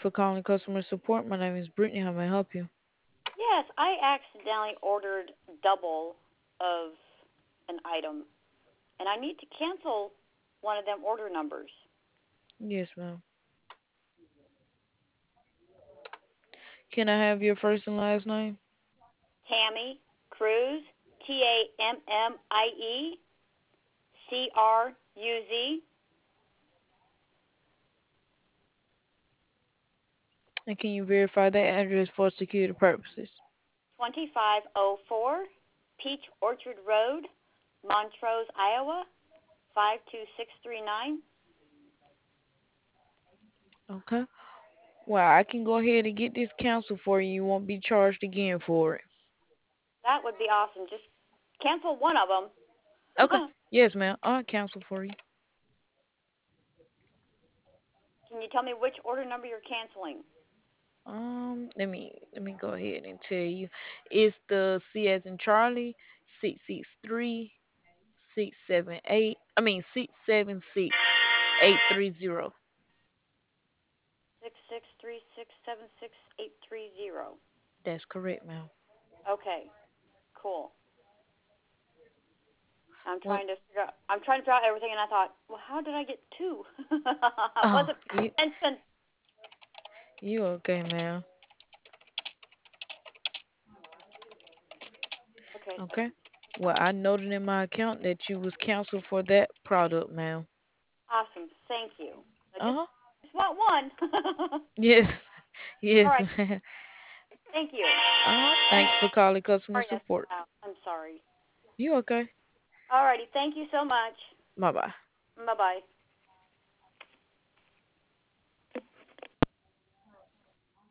for calling customer support. My name is Brittany. How may I help you? Yes, I accidentally ordered double of an item, and I need to cancel one of them order numbers. Yes, ma'am. Can I have your first and last name? Tammy Cruz, TAMMIECRUZ, And can you verify that address for security purposes? 2504 Peach Orchard Road, Montrose, Iowa, 52639. Okay. Well, I can go ahead and get this canceled for you. You won't be charged again for it. That would be awesome. Just cancel one of them. Okay. Yes, ma'am. I'll cancel for you. Can you tell me which order number you're canceling? Let me go ahead and tell you. It's the C as in Charlie, 663 678. I mean 676 830. 663676830. That's correct, ma'am. Okay, cool. Well, I'm trying to figure out everything, and I thought, well, how did I get two? I oh, wasn't you paying attention. you okay, ma'am? Okay, Okay. Well, I noted in my account that you was canceled for that product, ma'am. awesome. Thank you. I Uh-huh. just want one. Yes. All Yes, right. ma'am. Thank you. Thanks for calling customer Sorry, support. I'm sorry. You okay? All righty. Thank you so much. Bye bye. Bye bye.